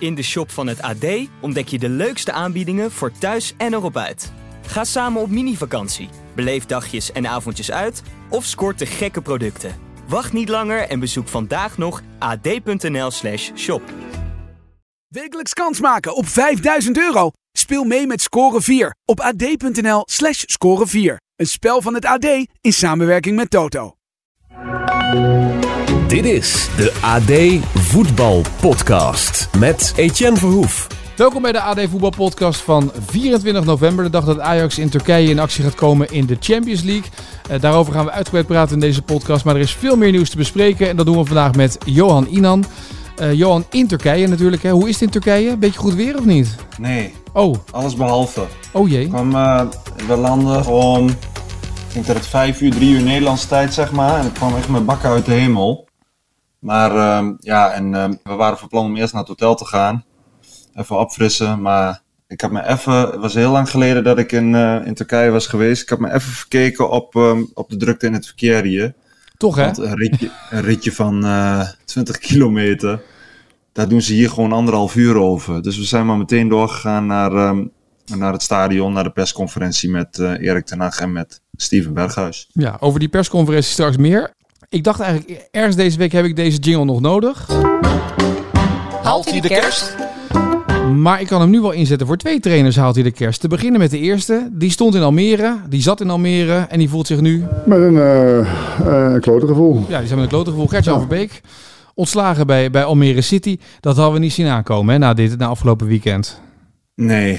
In de shop van het AD ontdek je de leukste aanbiedingen voor thuis en erop uit. Ga samen op mini-vakantie, beleef dagjes en avondjes uit of scoort de gekke producten. Wacht niet langer en bezoek vandaag nog ad.nl/shop. Wekelijks kans maken op €5.000. Speel mee met Score 4 op ad.nl/score 4. Een spel van het AD in samenwerking met Toto. Dit is de AD Voetbal Podcast met Etienne Verhoef. Welkom bij de AD Voetbal Podcast van 24 november, de dag dat Ajax in Turkije in actie gaat komen in de Champions League. Daarover gaan we uitgebreid praten in deze podcast, maar er is veel meer nieuws te bespreken en dat doen we vandaag met Johan Inan. Johan, in Turkije natuurlijk. Hè. Hoe is het in Turkije? Beetje goed weer of niet? Nee, Oh, alles behalve. oh jee. We landen om, ik denk dat het 5 uur, 3 uur Nederlandse tijd zeg maar. En ik kwam echt met bakken uit de hemel. Maar we waren van plan om eerst naar het hotel te gaan. Even opfrissen, maar ik had me even, het was heel lang geleden dat ik in Turkije was geweest. Ik had me even verkeken op de drukte in het verkeer hier. Toch hè? Want een ritje van 20 kilometer, daar doen ze hier gewoon 1,5 uur over. Dus we zijn maar meteen doorgegaan naar het stadion, naar de persconferentie met Erik ten Hag en met Steven Berghuis. Ja, over die persconferentie straks meer. Ik dacht eigenlijk, ergens deze week heb ik deze jingle nog nodig. Haalt hij de kerst? Maar ik kan hem nu wel inzetten voor 2 trainers haalt hij de kerst. Te beginnen met de eerste. Die stond in Almere, die zat in Almere en die voelt zich nu... Met een klote gevoel. Ja, die zijn met een klote gevoel. Gert-Jan Verbeek, ontslagen bij Almere City. Dat hadden we niet zien aankomen hè, na afgelopen weekend. Nee.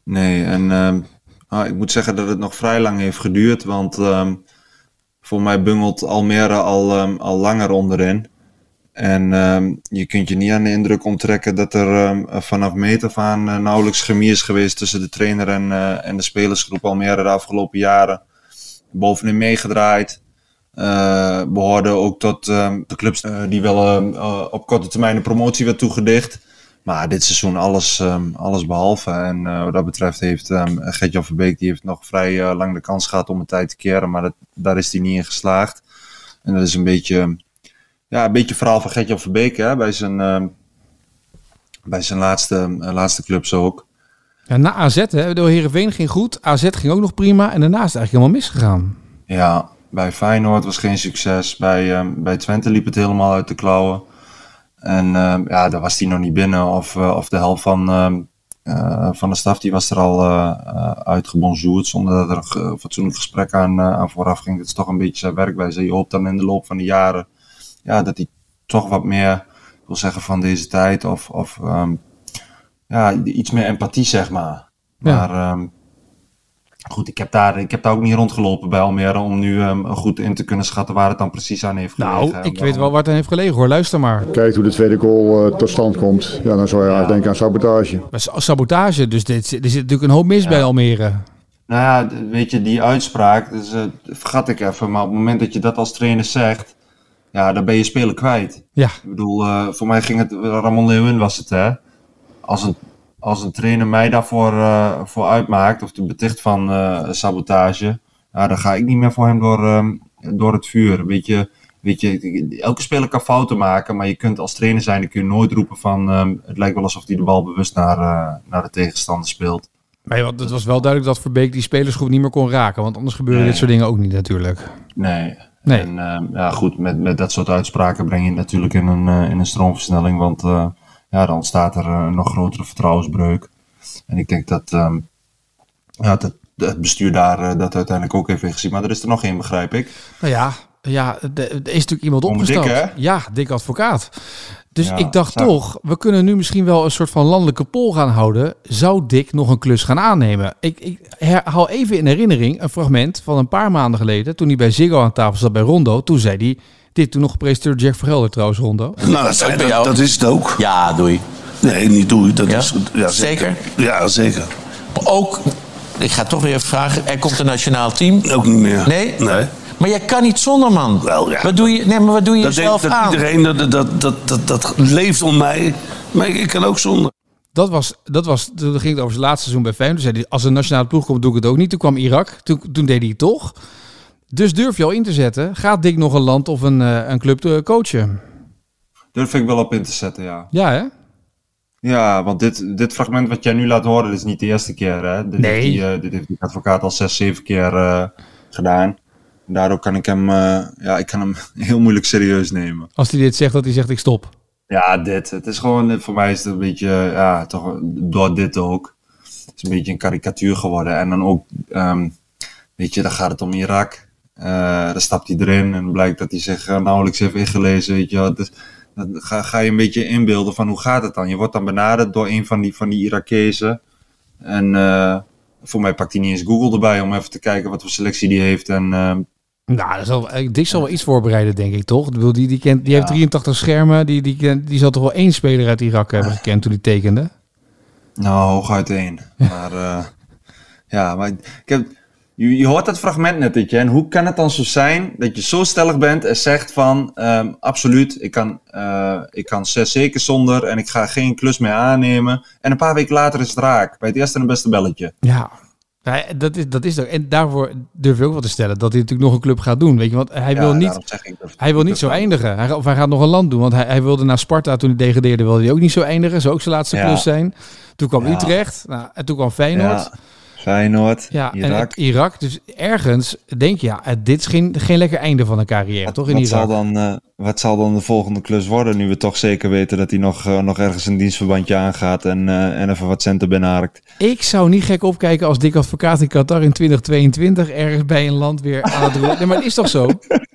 En ik moet zeggen dat het nog vrij lang heeft geduurd, want voor mij bungelt Almere al langer onderin. En je kunt je niet aan de indruk onttrekken dat er vanaf meet af aan nauwelijks chemie is geweest tussen de trainer en de spelersgroep Almere de afgelopen jaren. Bovenin meegedraaid. Behoorden ook tot de clubs die wel op korte termijn een promotie werd toegedicht. Maar dit seizoen alles behalve. En wat dat betreft heeft Gert-Jan Verbeek die heeft nog vrij lang de kans gehad om een tijd te keren. Maar daar is hij niet in geslaagd. En dat is een beetje verhaal van Gert-Jan Verbeek hè, bij zijn laatste clubs ook. Ja, na AZ, hè, door Heerenveen ging goed. AZ ging ook nog prima. En daarna is het eigenlijk helemaal misgegaan. Ja, bij Feyenoord was geen succes. Bij Twente liep het helemaal uit de klauwen. En daar was hij nog niet binnen. Of de helft van de staf die was er al uitgebonjourd. Zonder dat er een fatsoenlijk gesprek aan vooraf ging. Dat is toch een beetje zijn werkwijze. Je hoopt dan in de loop van de jaren dat hij toch wat meer wil zeggen van deze tijd. Of iets meer empathie zeg maar. Ja. Maar goed, ik heb daar ook niet rondgelopen bij Almere om nu goed in te kunnen schatten waar het dan precies aan heeft gelegen. Nou, ik weet wel waar het aan heeft gelegen hoor. Luister maar. Kijk hoe de tweede goal tot stand komt. Ja, dan zou je eigenlijk denken aan sabotage. Maar sabotage, dus er zit natuurlijk een hoop mis bij Almere. Nou ja, weet je, die uitspraak, dus, vergat ik even. Maar op het moment dat je dat als trainer zegt, ja, dan ben je speler kwijt. Ja. Ik bedoel, voor mij ging het, Ramon Leeuwen was het hè. Als een trainer mij daarvoor voor uitmaakt of te beticht van sabotage, dan ga ik niet meer voor hem door het vuur. Weet je, elke speler kan fouten maken, maar je kunt als trainer zijn, dan kun je nooit roepen van het lijkt wel alsof hij de bal bewust naar de tegenstander speelt. Nee, want het was wel duidelijk dat Verbeek die spelersgroep niet meer kon raken, want anders gebeuren dit soort dingen ook niet natuurlijk. Nee. En goed, met dat soort uitspraken breng je het natuurlijk in een stroomversnelling, want dan ontstaat er een nog grotere vertrouwensbreuk. En ik denk dat het bestuur daar dat uiteindelijk ook heeft gezien. Maar er is er nog één, begrijp ik. Nou ja, er is natuurlijk iemand opgestapt. Dick, hè? Ja, Dick Advocaat. Dus Ja, ik dacht toch, we kunnen nu misschien wel een soort van landelijke poll gaan houden. Zou Dick nog een klus gaan aannemen? Ik haal even in herinnering een fragment van een paar maanden geleden, toen hij bij Ziggo aan tafel zat bij Rondo. Toen zei hij, dit toen nog gepresenteerd door Jack Vergelder trouwens, Rondo. Nou, dat is het ook. Ja, doei. Nee, niet doei. Dat Ja? is, ja, Zeker? Ja, zeker. Ook, ik ga toch weer even vragen, er komt een nationaal team. Ook niet meer. Nee? Nee. Maar jij kan niet zonder, man. Wel, ja. Wat doe je jezelf aan? Iedereen dat leeft om mij. Maar ik kan ook zonder. Dat was, toen ging het over zijn laatste seizoen bij Feyenoord. Toen zei hij, als een nationale ploeg komt, doe ik het ook niet. Toen kwam Irak, toen deed hij het toch. Dus durf je al in te zetten. Gaat Dick nog een land of een club coachen? Durf ik wel op in te zetten, ja. Ja, hè? Ja, want dit fragment wat jij nu laat horen, dit is niet de eerste keer. Hè? Dit heeft die advocaat al 6-7 keer gedaan. Daardoor kan ik hem, ik kan hem heel moeilijk serieus nemen. Als hij dit zegt, dat hij zegt ik stop. Ja, het is gewoon, voor mij is het een beetje, toch door dit ook. Het is een beetje een karikatuur geworden. En dan ook, weet je, dan gaat het om Irak. Dan stapt hij erin en blijkt dat hij zich nauwelijks heeft ingelezen, weet je. Dus, dan ga je een beetje inbeelden van hoe gaat het dan? Je wordt dan benaderd door een van die Irakezen. En voor mij pakt hij niet eens Google erbij om even te kijken wat voor selectie die heeft. En Dick zal wel iets voorbereiden, denk ik, toch? Die heeft 83 schermen. Die zal toch wel 1 speler uit Irak hebben gekend toen hij tekende? Nou, hooguit 1. Maar maar je hoort dat fragment net, weet je. En hoe kan het dan zo zijn dat je zo stellig bent en zegt van absoluut, ik kan 6 weken zonder en ik ga geen klus meer aannemen. En een paar weken later is het raak. Bij het eerste en beste belletje. Ja. Ja, dat is toch. En daarvoor durf ik ook wel te stellen dat hij natuurlijk nog een club gaat doen. Weet je, want hij wil niet zo eindigen. Hij gaat nog een land doen. Want hij wilde naar Sparta toen hij degradeerde, wilde hij ook niet zo eindigen. Zou ook zijn laatste klus zijn. Toen kwam Utrecht. En toen kwam Feyenoord. Ja, Irak. En Irak. Dus ergens denk je, dit is geen lekker einde van een carrière, toch? In Irak. Wat zal dan de volgende klus worden, nu we toch zeker weten dat hij nog ergens een dienstverbandje aangaat en even wat centen binnenharkt? Ik zou niet gek opkijken als Dick Advocaat in Qatar in 2022 ergens bij een land weer aan het roeren. Nee, maar het is toch zo?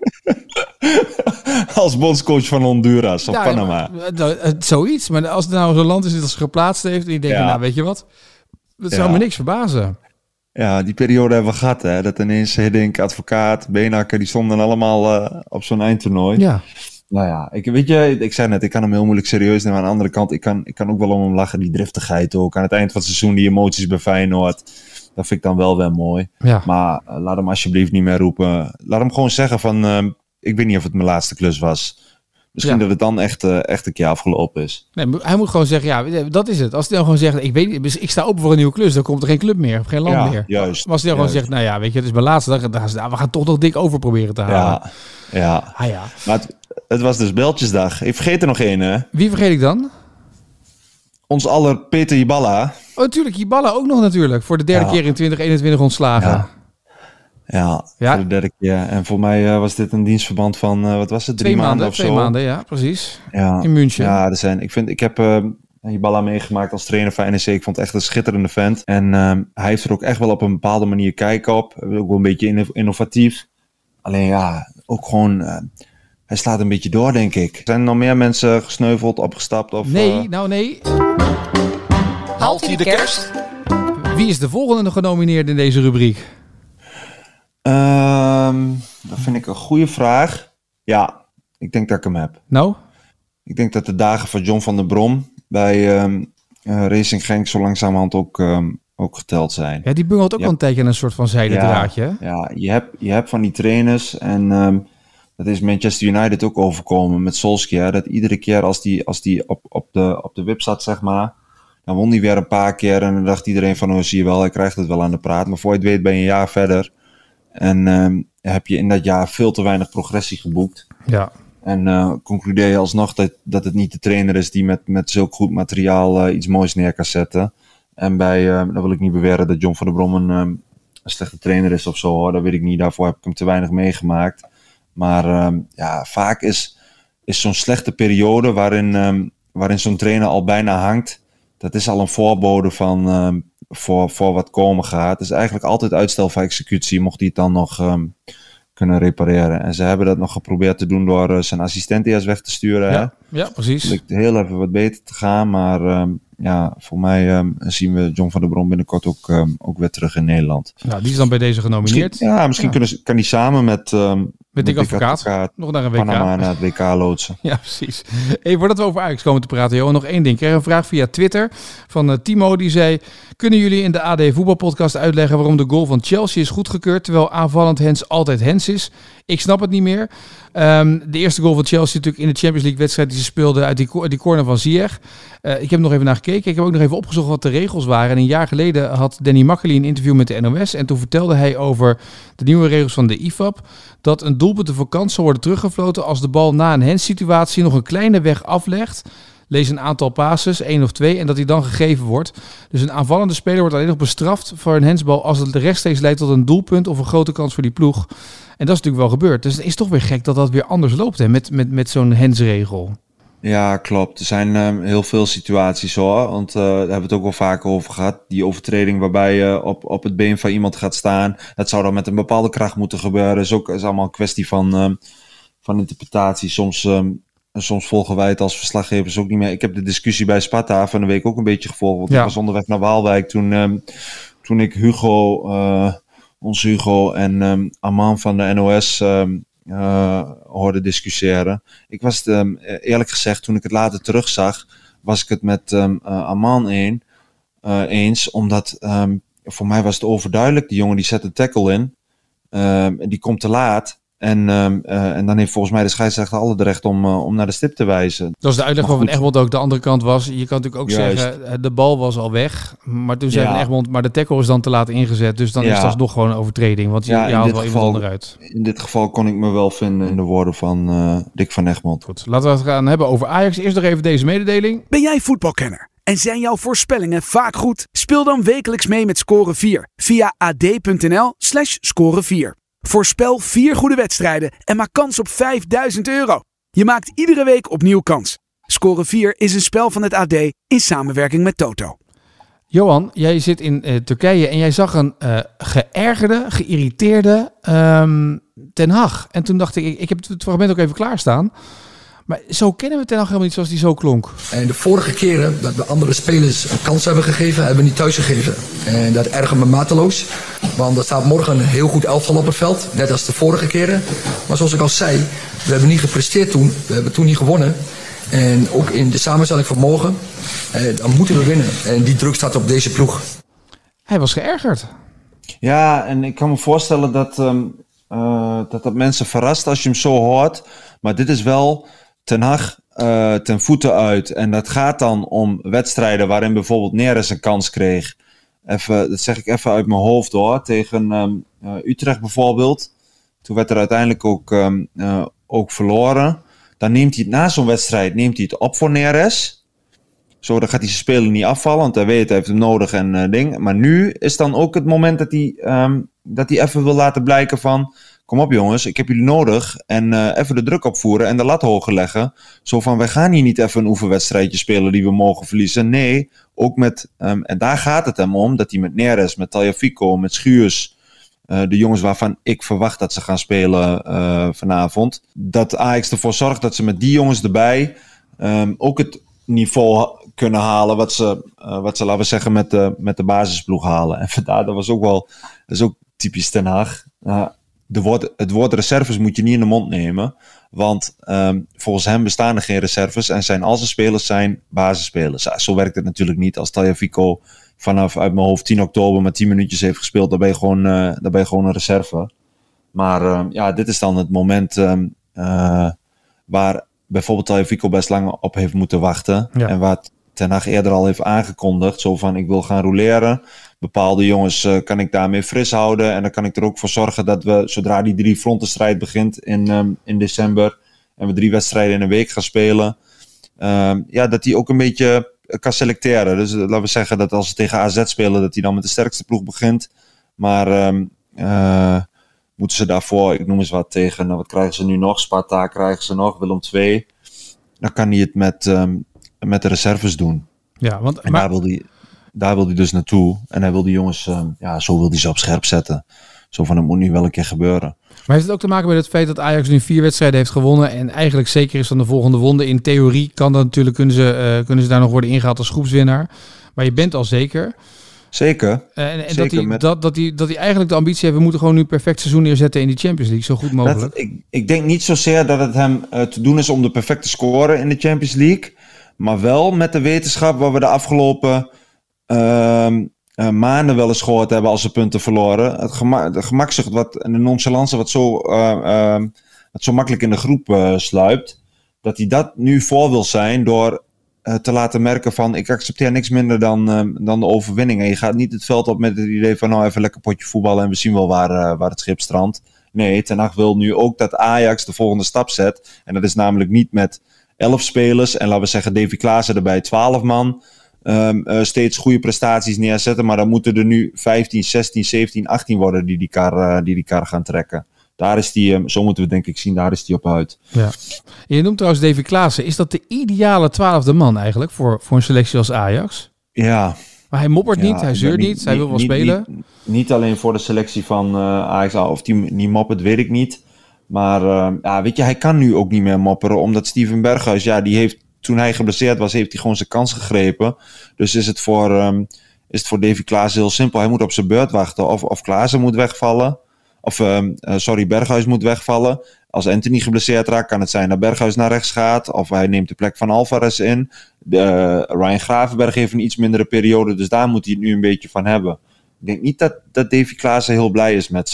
Als bondscoach van Honduras of Panama. Zoiets. Maar als het nou zo'n land is dat ze geplaatst heeft en je denkt, nou weet je wat? Dat zou me niks verbazen. Ja, die periode hebben we gehad, hè. Dat ineens Hiddink, Advocaat, Beenhakker, die stonden allemaal op zo'n eindtoernooi. Ja. Nou ja, ik zei net, ik kan hem heel moeilijk serieus nemen. Aan de andere kant, ik kan ook wel om hem lachen, die driftigheid ook. Aan het eind van het seizoen, die emoties bij Feyenoord. Dat vind ik dan wel mooi. Ja. Maar laat hem alsjeblieft niet meer roepen. Laat hem gewoon zeggen van, ik weet niet of het mijn laatste klus was. Misschien dat het dan echt een keer afgelopen is. Nee, hij moet gewoon zeggen, ja, dat is het. Als hij dan gewoon zegt, ik sta open voor een nieuwe klus, dan komt er geen club meer, of geen land meer. Juist. Maar als hij dan gewoon zegt, nou ja, weet je, het is mijn laatste dag, we gaan toch nog dik over proberen te halen. Ja. Maar het was dus Beltjesdag. Ik vergeet er nog één, hè? Wie vergeet ik dan? Ons aller Peter Jiballa. Oh, natuurlijk, Jiballa ook nog natuurlijk. Voor de derde keer in 2021 ontslagen. Ja, voor de derde keer. En voor mij was dit een dienstverband van, wat was het, 3 maanden of zo? 2 maanden, ja, precies. Ja. In München. Ja, ik heb Jiballa meegemaakt als trainer van NEC. Ik vond het echt een schitterende vent. En hij heeft er ook echt wel op een bepaalde manier kijk op. Ook wel een beetje innovatief. Alleen ook gewoon, hij slaat een beetje door, denk ik. Zijn er nog meer mensen gesneuveld, opgestapt? Of, nee. Haalt hij de kerst? Wie is de volgende genomineerd in deze rubriek? Dat vind ik een goede vraag. Ja, ik denk dat ik hem heb. Nou? Ik denk dat de dagen van John van der Brom bij Racing Genk zo langzamerhand ook geteld zijn. Ja, die bungelt ook wel een tijdje aan een soort van zijden draadje. Ja, je hebt van die trainers en dat is Manchester United ook overkomen met Solskjaer. Dat iedere keer als die op de wip zat, zeg maar, dan won hij weer een paar keer en dan dacht iedereen van, zie je wel, hij krijgt het wel aan de praat. Maar voor je het weet ben je een jaar verder. En heb je in dat jaar veel te weinig progressie geboekt. Ja. En concludeer je alsnog dat het niet de trainer is die met zulk goed materiaal iets moois neer kan zetten. En dan wil ik niet beweren dat John van der Brom een slechte trainer is of zo, hoor. Dat weet ik niet, daarvoor heb ik hem te weinig meegemaakt. Maar vaak is zo'n slechte periode waarin zo'n trainer al bijna hangt, dat is al een voorbode van voor wat komen gaat. Het is eigenlijk altijd uitstel van executie, mocht hij het dan nog kunnen repareren. En ze hebben dat nog geprobeerd te doen door zijn assistent eerst weg te sturen. Ja, precies. Het lijkt heel even wat beter te gaan, maar voor mij zien we John van der Brom binnenkort ook weer terug in Nederland. Nou, die is dan bij deze genomineerd. Misschien kan hij samen met Dick Advocaat nog naar een WK. Panama naar het WK loodsen. Ja, precies. Voordat we over Ajax komen te praten, Johan, nog één ding. Ik kreeg een vraag via Twitter van Timo. Die zei, kunnen jullie in de AD voetbalpodcast uitleggen waarom de goal van Chelsea is goedgekeurd, terwijl aanvallend Hens altijd Hens is? Ik snap het niet meer. De eerste goal van Chelsea natuurlijk in de Champions League wedstrijd die ze speelden uit die corner van Ziyech. Ik heb nog even naar gekeken. Ik heb ook nog even opgezocht wat de regels waren. En een jaar geleden had Danny Makkely een interview met de NOS. En toen vertelde hij over de nieuwe regels van de IFAB. Dat een doelpunt voor kans zal worden teruggefloten als de bal na een hands-situatie nog een kleine weg aflegt lees een aantal passes, 1 of 2, en dat die dan gegeven wordt. Dus een aanvallende speler wordt alleen nog bestraft voor een handsbal als het rechtstreeks leidt tot een doelpunt of een grote kans voor die ploeg. En dat is natuurlijk wel gebeurd. Dus het is toch weer gek dat dat weer anders loopt, hè, met zo'n handsregel. Ja, klopt. Er zijn heel veel situaties hoor. Want daar hebben we het ook wel vaker over gehad. Die overtreding waarbij je op het been van iemand gaat staan. Dat zou dan met een bepaalde kracht moeten gebeuren. Is allemaal een kwestie van interpretatie. Soms volgen wij het als verslaggevers ook niet meer. Ik heb de discussie bij Sparta van de week ook een beetje gevolgd. Want ik was onderweg naar Waalwijk toen ik ons Hugo en Arman van de NOS hoorde discussiëren. Ik was het eerlijk gezegd, toen ik het later terugzag, was ik het met Arman eens. Omdat voor mij was het overduidelijk. Die jongen die zet een tackle in. Die komt te laat. En dan heeft volgens mij de scheidsrechter alle recht om naar de stip te wijzen. Dat is de uitleg waarvan Egmond ook de andere kant was. Je kan natuurlijk ook zeggen, de bal was al weg. Maar toen zei Egmond, maar de tackle is dan te laat ingezet. Dus dan is dat nog gewoon een overtreding. Want je haalt wel iemand onderuit. In dit geval kon ik me wel vinden in de woorden van Dick van Egmond. Goed, laten we het gaan hebben over Ajax. Eerst nog even deze mededeling. Ben jij voetbalkenner? En zijn jouw voorspellingen vaak goed? Speel dan wekelijks mee met Score 4 via ad.nl/score 4. Voorspel 4 goede wedstrijden en maak kans op €5.000. Je maakt iedere week opnieuw kans. Score 4 is een spel van het AD in samenwerking met Toto. Johan, jij zit in Turkije en jij zag een geërgerde, geïrriteerde Ten Hag. En toen dacht ik heb het fragment ook even klaarstaan. Maar zo kennen we Ten Hag helemaal niet zoals die zo klonk. En de vorige keren dat we andere spelers een kans hebben gegeven, hebben we niet thuis gegeven. En dat ergert me mateloos. Want er staat morgen een heel goed elftal op het veld. Net als de vorige keren. Maar zoals ik al zei, we hebben niet gepresteerd toen. We hebben toen niet gewonnen. En ook in de samenstelling van morgen, dan moeten we winnen. En die druk staat op deze ploeg. Hij was geërgerd. Ja, en ik kan me voorstellen dat mensen verrast als je hem zo hoort. Maar dit is wel Ten Hag ten voeten uit. En dat gaat dan om wedstrijden waarin bijvoorbeeld Neres een kans kreeg. Dat zeg ik even uit mijn hoofd hoor. Tegen Utrecht bijvoorbeeld. Toen werd er uiteindelijk ook verloren. Dan neemt hij het na zo'n wedstrijd het op voor Neres. Zo, dan gaat hij zijn speler niet afvallen. Want hij weet, hij heeft hem nodig en ding. Maar nu is dan ook het moment dat hij even wil laten blijken van... Kom op jongens, ik heb jullie nodig. En even de druk opvoeren en de lat hoger leggen. Zo van, wij gaan hier niet even een oefenwedstrijdje spelen die we mogen verliezen. Nee, ook met... en daar gaat het hem om, dat hij met Neres, met Tagliafico, met Schuurs... de jongens waarvan ik verwacht dat ze gaan spelen vanavond. Dat Ajax ervoor zorgt dat ze met die jongens erbij... ook het niveau kunnen halen wat ze laten we zeggen, met de basisploeg halen. En vandaar, dat is ook typisch Ten Hag. Het woord reserves moet je niet in de mond nemen. Want volgens hem bestaan er geen reserves. En al zijn spelers zijn basisspelers. Ja, zo werkt het natuurlijk niet. Als Tagliafico vanaf uit mijn hoofd 10 oktober maar 10 minuutjes heeft gespeeld. Dan ben je gewoon een reserve. Maar dit is dan het moment waar bijvoorbeeld Tagliafico best lang op heeft moeten wachten. Ja. En wat Ten Hag eerder al heeft aangekondigd. Zo van, ik wil gaan roleren. Bepaalde jongens kan ik daarmee fris houden. En dan kan ik er ook voor zorgen dat we, zodra die 3-frontenstrijd begint in december. En we 3 wedstrijden in een week gaan spelen. Dat hij ook een beetje kan selecteren. Dus laten we zeggen dat als ze tegen AZ spelen, dat hij dan met de sterkste ploeg begint. Maar moeten ze daarvoor, ik noem eens wat tegen, wat krijgen ze nu nog? Sparta krijgen ze nog, Willem II. Dan kan hij het met de reserves doen. Ja, want daar wil hij dus naartoe. En hij wil die jongens, zo wil hij ze op scherp zetten. Zo van, het moet nu wel een keer gebeuren. Maar heeft het ook te maken met het feit dat Ajax nu 4 wedstrijden heeft gewonnen en eigenlijk zeker is dan de volgende ronde? In theorie kan dat natuurlijk, kunnen ze daar nog worden ingehaald als groepswinnaar. Maar je bent al zeker. Zeker. En zeker dat hij eigenlijk de ambitie heeft, we moeten gewoon nu een perfect seizoen neerzetten in die Champions League, zo goed mogelijk. Ik denk niet zozeer dat het hem te doen is om de perfecte score in de Champions League. Maar wel met de wetenschap waar we de afgelopen maanden wel eens gehoord hebben als ze punten verloren. De gemakzucht en de nonchalance wat zo makkelijk in de groep sluipt. Dat hij dat nu voor wil zijn door te laten merken van ik accepteer niks minder dan de overwinning. En je gaat niet het veld op met het idee van nou even lekker potje voetballen en we zien wel waar het schip strandt. Nee, Ten Hag wil nu ook dat Ajax de volgende stap zet. En dat is namelijk niet met 11 spelers. En laten we zeggen Davy Klaassen erbij 12 man. Steeds goede prestaties neerzetten. Maar dan moeten er nu 15, 16, 17, 18 worden die kar gaan trekken. Daar is die, zo moeten we denk ik zien, daar is die op uit. Ja. Je noemt trouwens Davy Klaassen. Is dat de ideale 12e man eigenlijk voor een selectie als Ajax? Ja. Maar hij moppert niet, hij zeurt niet, hij wil wel spelen. Niet alleen voor de selectie van Ajax, of die niet moppert, weet ik niet. Maar weet je, hij kan nu ook niet meer mopperen, omdat Steven Berghuis, die heeft, toen hij geblesseerd was, heeft hij gewoon zijn kans gegrepen. Dus is het voor Davy Klaassen heel simpel. Hij moet op zijn beurt wachten. Of Klaassen moet wegvallen. Berghuis moet wegvallen. Als Anthony geblesseerd raakt, kan het zijn dat Berghuis naar rechts gaat. Of hij neemt de plek van Alvarez in. Ryan Gravenberch heeft een iets mindere periode. Dus daar moet hij het nu een beetje van hebben. Ik denk niet dat Davy Klaassen heel blij is met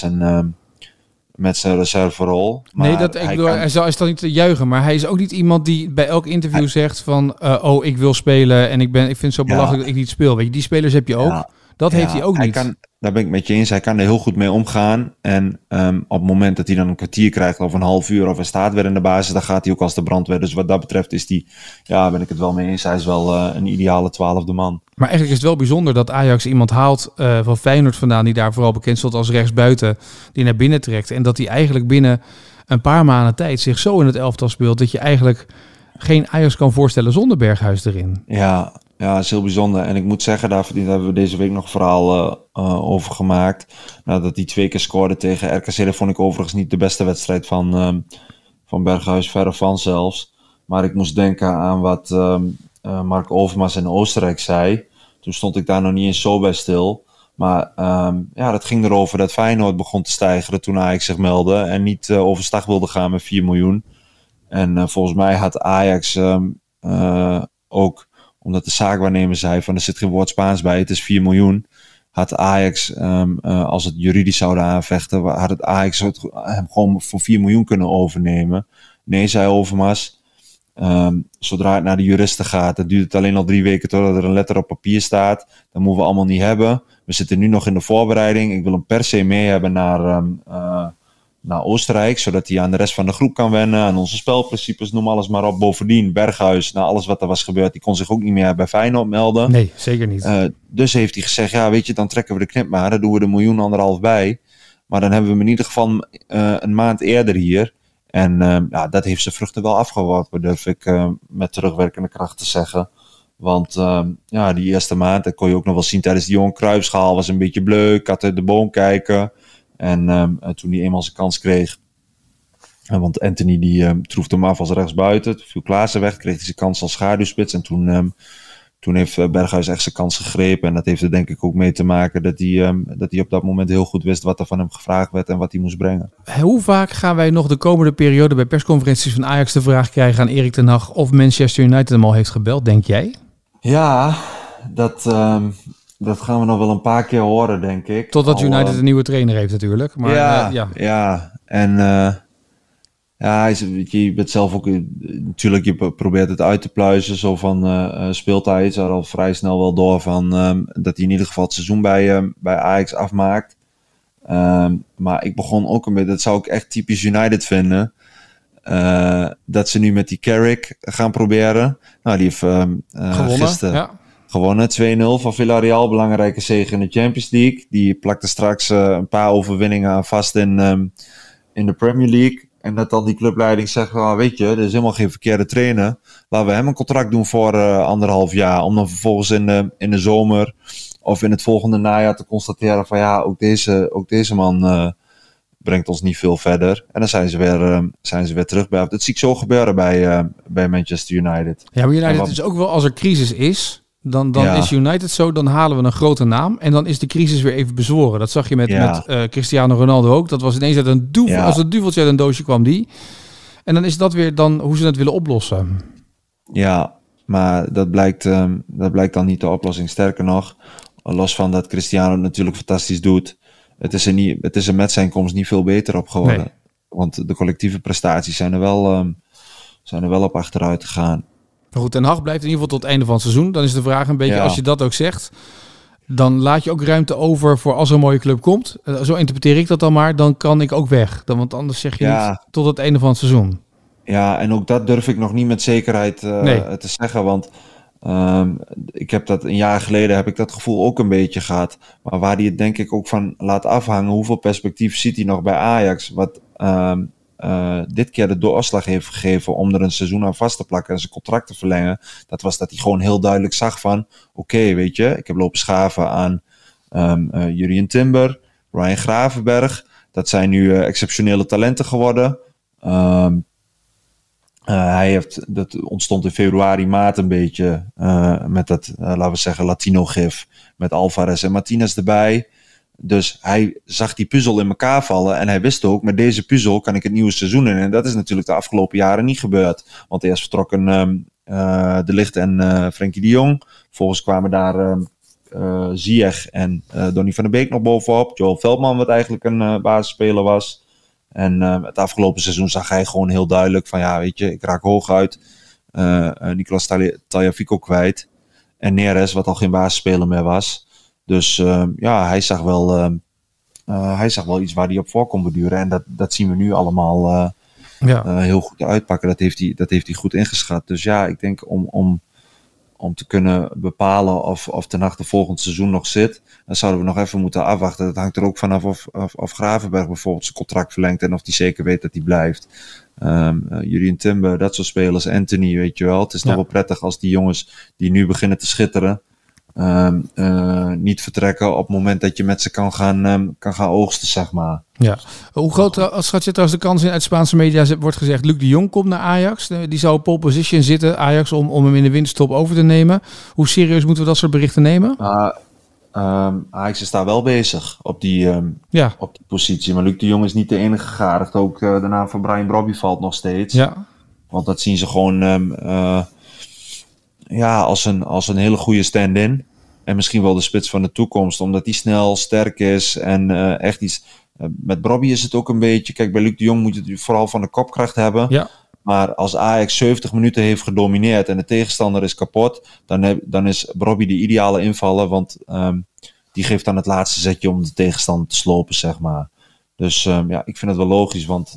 zijn reserverol. Nee, hij zal niet te juichen. Maar hij is ook niet iemand die bij elk interview zegt van... ik wil spelen en ik vind het zo belachelijk dat ik niet speel. Weet je, die spelers heb je ook. Ja. Dat heeft hij ook niet. Daar ben ik met je eens. Hij kan er heel goed mee omgaan. En op het moment dat hij dan een kwartier krijgt of een half uur of hij staat weer in de basis, dan gaat hij ook als de brandweer. Dus wat dat betreft is hij, ben ik het wel mee eens. Hij is wel een ideale 12e man. Maar eigenlijk is het wel bijzonder dat Ajax iemand haalt van Feyenoord vandaan, die daar vooral bekend stond als rechtsbuiten, die naar binnen trekt. En dat hij eigenlijk binnen een paar maanden tijd zich zo in het elftal speelt dat je eigenlijk geen Ajax kan voorstellen zonder Berghuis erin. Ja, dat is heel bijzonder. En ik moet zeggen, daar hebben we deze week nog een verhaal over gemaakt. Dat hij 2 keer scoorde tegen RKC. Dat vond ik overigens niet de beste wedstrijd van Berghuis, verre van zelfs. Maar ik moest denken aan wat Mark Overmars in Oostenrijk zei. Toen stond ik daar nog niet eens zo bij stil. Maar dat ging erover dat Feyenoord begon te stijgen toen Ajax zich meldde. En niet overstag wilde gaan met 4 miljoen. En volgens mij had Ajax ook, omdat de zaakwaarnemer zei van er zit geen woord Spaans bij, het is 4 miljoen. Had Ajax, als het juridisch zouden aanvechten, had het Ajax hem gewoon voor 4 miljoen kunnen overnemen. Nee, zei Overmars. Zodra het naar de juristen gaat, dan duurt het alleen al 3 weken totdat er een letter op papier staat. Dat moeten we allemaal niet hebben. We zitten nu nog in de voorbereiding. Ik wil hem per se mee hebben naar Oostenrijk, zodat hij aan de rest van de groep kan wennen, aan onze spelprincipes, noem alles maar op. Bovendien, Berghuis, na alles wat er was gebeurd, die kon zich ook niet meer bij Feyenoord melden. Nee, zeker niet. Dus heeft hij gezegd, weet je, dan trekken we de knip maar, dan doen we er 1,5 miljoen bij. Maar dan hebben we hem in ieder geval een maand eerder hier. En dat heeft zijn vruchten wel afgeworpen, durf ik met terugwerkende kracht te zeggen. Want die eerste maand, dat kon je ook nog wel zien tijdens die Johan Cruijffschaal, was een beetje bleek, had uit de boom kijken. En toen hij eenmaal zijn kans kreeg, want Anthony die troefde hem af als rechtsbuiten, toen viel Klaassen weg, kreeg hij zijn kans als schaduwspits. En toen heeft Berghuis echt zijn kans gegrepen. En dat heeft er denk ik ook mee te maken dat hij op dat moment heel goed wist wat er van hem gevraagd werd en wat hij moest brengen. Hoe vaak gaan wij nog de komende periode bij persconferenties van Ajax de vraag krijgen aan Erik ten Hag of Manchester United hem al heeft gebeld, denk jij? Ja, dat gaan we nog wel een paar keer horen, denk ik. Totdat United een nieuwe trainer heeft natuurlijk. Maar, ja. En je bent zelf ook, natuurlijk, je probeert het uit te pluizen. Zo van, speelt hij iets er al vrij snel wel door van dat hij in ieder geval het seizoen bij Ajax afmaakt. Maar ik begon ook een beetje, dat zou ik echt typisch United vinden. Dat ze nu met die Carrick gaan proberen. Nou, die heeft gisteren gewonnen, 2-0 van Villarreal. Belangrijke zege in de Champions League. Die plakte straks een paar overwinningen aan vast in de Premier League. En dat dan die clubleiding zegt, weet je, er is helemaal geen verkeerde trainer. Laten we hem een contract doen voor 1,5 jaar. Om dan vervolgens in de zomer of in het volgende najaar te constateren van ook deze man brengt ons niet veel verder. En dan zijn ze weer terug bij. Dat zie ik zo gebeuren bij Manchester United. Ja, maar United is ook wel, als er crisis is, dan is United zo, dan halen we een grote naam en dan is de crisis weer even bezworen. Dat zag je met Cristiano Ronaldo ook. Dat was ineens uit een duvel, als het duveltje uit een doosje kwam die. En dan is dat weer dan hoe ze het willen oplossen. Ja, maar dat blijkt dan niet de oplossing. Sterker nog, los van dat Cristiano het natuurlijk fantastisch doet, het is er met zijn komst niet veel beter op geworden. Nee. Want de collectieve prestaties zijn er wel op achteruit gegaan. Maar goed, Ten Hag blijft in ieder geval tot het einde van het seizoen. Dan is de vraag een beetje, als je dat ook zegt, dan laat je ook ruimte over voor als er een mooie club komt. Zo interpreteer ik dat dan maar, dan kan ik ook weg. Want anders zeg je niet tot het einde van het seizoen. Ja, en ook dat durf ik nog niet met zekerheid te zeggen, want ik heb dat een jaar geleden heb ik dat gevoel ook een beetje gehad. Maar waar hij het denk ik ook van laat afhangen, hoeveel perspectief ziet hij nog bij Ajax, wat dit keer de doorslag heeft gegeven om er een seizoen aan vast te plakken en zijn contract te verlengen. Dat was dat hij gewoon heel duidelijk zag van, oké, weet je, ik heb lopen schaven aan Jurrien Timber, Ryan Gravenberg. Dat zijn nu exceptionele talenten geworden. Dat ontstond in februari, maart een beetje met dat, laten we zeggen, Latino-gif. Met Alvarez en Martinez erbij. Dus hij zag die puzzel in elkaar vallen. En hij wist ook, met deze puzzel kan ik het nieuwe seizoen in. En dat is natuurlijk de afgelopen jaren niet gebeurd. Want eerst vertrokken De Ligt en Frenkie de Jong. Vervolgens kwamen daar Ziyech en Donny van der Beek nog bovenop. Joel Veldman, wat eigenlijk een basisspeler was. En het afgelopen seizoen zag hij gewoon heel duidelijk van, ja, weet je, ik raak hooguit Nicolas Tagliafico kwijt. En Neres, wat al geen basisspeler meer was. Dus hij zag wel iets waar hij op voor kon borduren. En dat zien we nu allemaal heel goed uitpakken. Dat heeft hij goed ingeschat. Dus ja, ik denk om te kunnen bepalen of Ten Hag de volgend seizoen nog zit, dan zouden we nog even moeten afwachten. Dat hangt er ook vanaf of Gravenberg bijvoorbeeld zijn contract verlengt en of hij zeker weet dat hij blijft. Jurrien Timber, dat soort spelers, Anthony, weet je wel. Het is toch wel prettig als die jongens die nu beginnen te schitteren niet vertrekken op het moment dat je met ze kan gaan oogsten, zeg maar. Ja. Hoe groot schat je trouwens de kans in? Uit Spaanse media wordt gezegd, Luc de Jong komt naar Ajax. Die zou op pole position zitten, Ajax, om hem in de winterstop over te nemen. Hoe serieus moeten we dat soort berichten nemen? Ajax is daar wel bezig op die positie. Maar Luc de Jong is niet de enige gegadigd. Ook de naam van Brian Brobby valt nog steeds. Ja. Want dat zien ze gewoon als een hele goede stand-in. En misschien wel de spits van de toekomst. Omdat die snel, sterk is en echt iets... met Brobby is het ook een beetje... Kijk, bij Luc de Jong moet je het vooral van de kopkracht hebben. Ja. Maar als Ajax 70 minuten heeft gedomineerd en de tegenstander is kapot, dan is Brobby de ideale invaller, want die geeft dan het laatste zetje om de tegenstander te slopen, zeg maar. Dus ik vind het wel logisch, want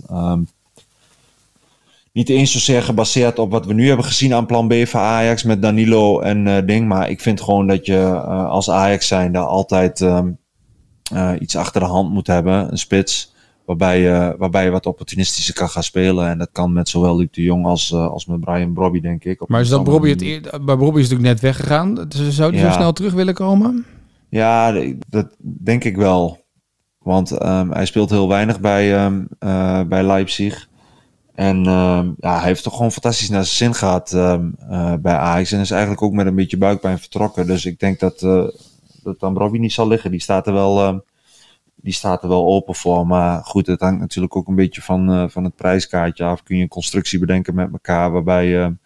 niet eens zozeer gebaseerd op wat we nu hebben gezien aan plan B van Ajax met Danilo en Ding, maar ik vind gewoon dat je als Ajax zijnde altijd iets achter de hand moet hebben, een spits, waarbij je wat opportunistischer kan gaan spelen. En dat kan met zowel Luc de Jong als met Brian Brobby, denk ik. Maar is dat Brobby bij Brobby is natuurlijk net weggegaan. Dus zou hij zo snel terug willen komen? Ja, dat denk ik wel. Want hij speelt heel weinig bij Leipzig. En hij heeft toch gewoon fantastisch naar zijn zin gehad bij Ajax. En is eigenlijk ook met een beetje buikpijn vertrokken. Dus ik denk dat aan Brobby niet zal liggen. Die staat er wel open voor. Maar goed, het hangt natuurlijk ook een beetje van het prijskaartje af. Kun je een constructie bedenken met elkaar waarbij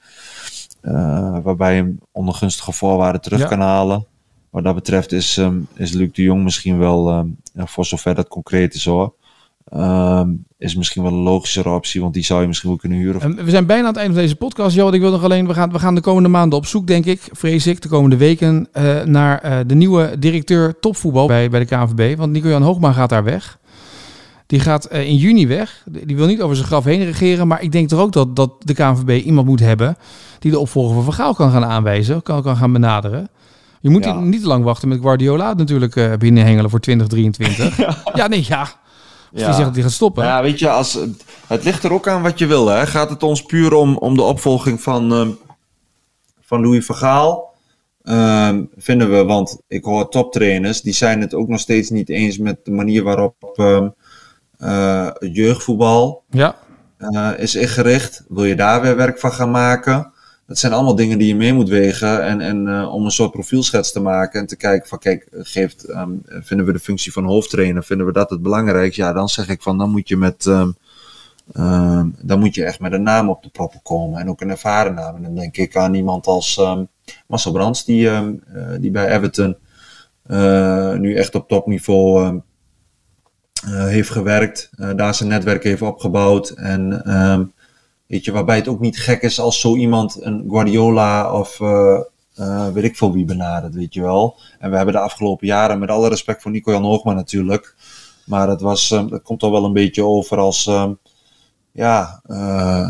je hem onder gunstige voorwaarden terug kan halen. Wat dat betreft is Luc de Jong misschien wel, voor zover dat concreet is hoor, is misschien wel een logischere optie, want die zou je misschien wel kunnen huren. We zijn bijna aan het einde van deze podcast, Jo. Ik wil nog alleen, we gaan de komende maanden op zoek, denk ik, vrees ik, de komende weken, naar de nieuwe directeur topvoetbal bij de KNVB. Want Nico-Jan Hoogma gaat daar weg. Die gaat in juni weg. Die wil niet over zijn graf heen regeren, maar ik denk toch ook dat de KNVB iemand moet hebben die de opvolger van Van Gaal kan gaan aanwijzen, kan gaan benaderen. Je moet niet te lang wachten met Guardiola natuurlijk binnenhengelen voor 2023. Of die zegt dat hij gaat stoppen. Ja, weet je, het ligt er ook aan wat je wil. Hè. Gaat het ons puur om de opvolging van Louis van Gaal? Vinden we, want ik hoor toptrainers, die zijn het ook nog steeds niet eens met de manier waarop het jeugdvoetbal is ingericht. Wil je daar weer werk van gaan maken? Dat zijn allemaal dingen die je mee moet wegen en om een soort profielschets te maken en te kijken van kijk, vinden we de functie van hoofdtrainer, vinden we dat het belangrijkste? Ja, dan zeg ik van dan moet je echt met een naam op de proppen komen en ook een ervaren naam. En dan denk ik aan iemand als Marcel Brands die bij Everton nu echt op topniveau heeft gewerkt, daar zijn netwerk heeft opgebouwd en weet je, waarbij het ook niet gek is als zo iemand een Guardiola of weet ik veel wie benadert, weet je wel. En we hebben de afgelopen jaren, met alle respect voor Nico-Jan Hoogma natuurlijk, maar dat komt al wel een beetje over als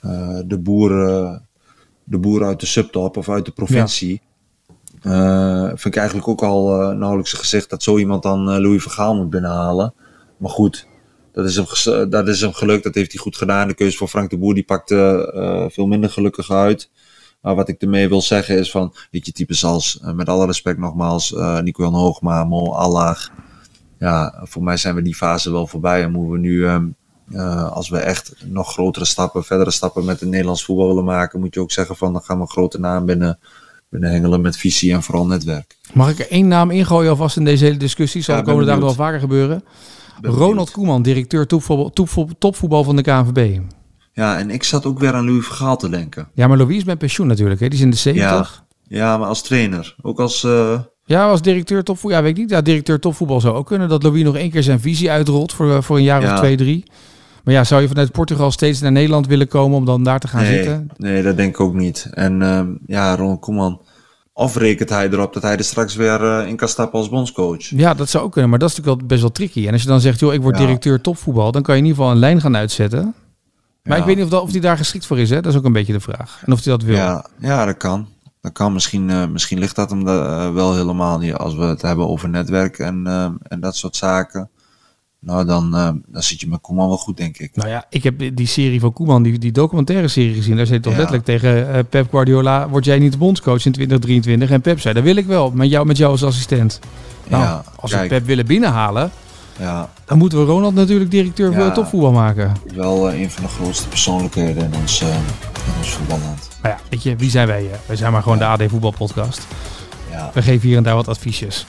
de boeren uit de subtop of uit de provincie. Vind ik eigenlijk ook al nauwelijks gezegd dat zo iemand dan Louis van Gaal moet binnenhalen. Maar goed, dat is hem gelukt. Dat heeft hij goed gedaan. De keuze voor Frank de Boer die pakte veel minder gelukkig uit. Maar wat ik ermee wil zeggen is van, weet je, types als, met alle respect nogmaals, Nico-Jan Hoogma, Mo Allag. Ja, voor mij zijn we die fase wel voorbij. En moeten we nu, als we echt nog grotere stappen, verdere stappen met het Nederlands voetbal willen maken, moet je ook zeggen van, dan gaan we een grote naam binnen hengelen met visie en vooral netwerk. Mag ik er 1 naam ingooien alvast in deze hele discussie? Zal de komende dagen nog wel vaker gebeuren. Ronald Koeman, directeur topvoetbal van de KNVB. Ja, en ik zat ook weer aan Louis van Gaal te denken. Ja, maar Louis is met pensioen natuurlijk. Hè? Die is in de 70. Ja, maar als trainer. Ook als... Ja, als directeur topvoetbal. Ja, weet ik niet. Ja, directeur topvoetbal zou ook kunnen. Dat Louis nog 1 keer zijn visie uitrolt voor een jaar of 2, 3. Maar ja, zou je vanuit Portugal steeds naar Nederland willen komen om dan daar te gaan zitten? Nee, dat denk ik ook niet. En Ronald Koeman... Of rekent hij erop dat hij er straks weer in kan stappen als bondscoach? Ja, dat zou ook kunnen. Maar dat is natuurlijk wel best wel tricky. En als je dan zegt, joh, ik word directeur topvoetbal, dan kan je in ieder geval een lijn gaan uitzetten. Maar ik weet niet of hij daar geschikt voor is. Hè? Dat is ook een beetje de vraag. En of hij dat wil. Ja, dat kan. Dat kan. Misschien ligt dat hem wel helemaal niet. Als we het hebben over netwerk en dat soort zaken. Nou, dan zit je met Koeman wel goed, denk ik. Nou ja, ik heb die serie van Koeman, die documentaire serie gezien. Daar zei hij toch letterlijk tegen Pep Guardiola, word jij niet de bondscoach in 2023? En Pep zei, dat wil ik wel, met jou als assistent. Nou, als we Pep willen binnenhalen, dan moeten we Ronald natuurlijk directeur voor topvoetbal maken. Wel een van de grootste persoonlijkheden in ons voetballand. Nou ja, weet je, wie zijn wij? Wij zijn maar gewoon de AD Voetbalpodcast. Ja. We geven hier en daar wat adviesjes.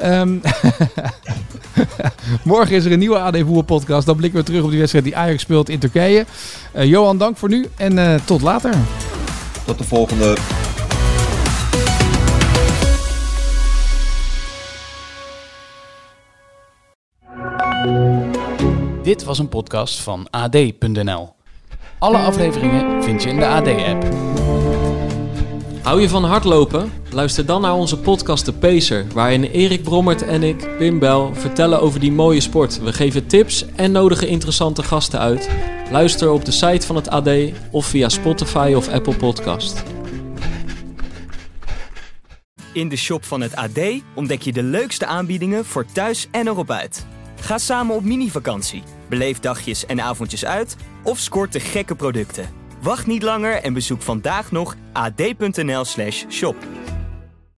Morgen is er een nieuwe AD Voetbalpodcast. Dan blikken we terug op die wedstrijd die Ajax speelt in Turkije. Johan, dank voor nu en tot later. Tot de volgende. Dit was een podcast van AD.nl. Alle afleveringen vind je in de AD-app. Hou je van hardlopen? Luister dan naar onze podcast De Pacer, waarin Erik Brommert en ik, Pim Bel, vertellen over die mooie sport. We geven tips en nodigen interessante gasten uit. Luister op de site van het AD of via Spotify of Apple Podcast. In de shop van het AD ontdek je de leukste aanbiedingen voor thuis en erop uit. Ga samen op mini-vakantie, beleef dagjes en avondjes uit of scoort de gekke producten. Wacht niet langer en bezoek vandaag nog ad.nl/shop.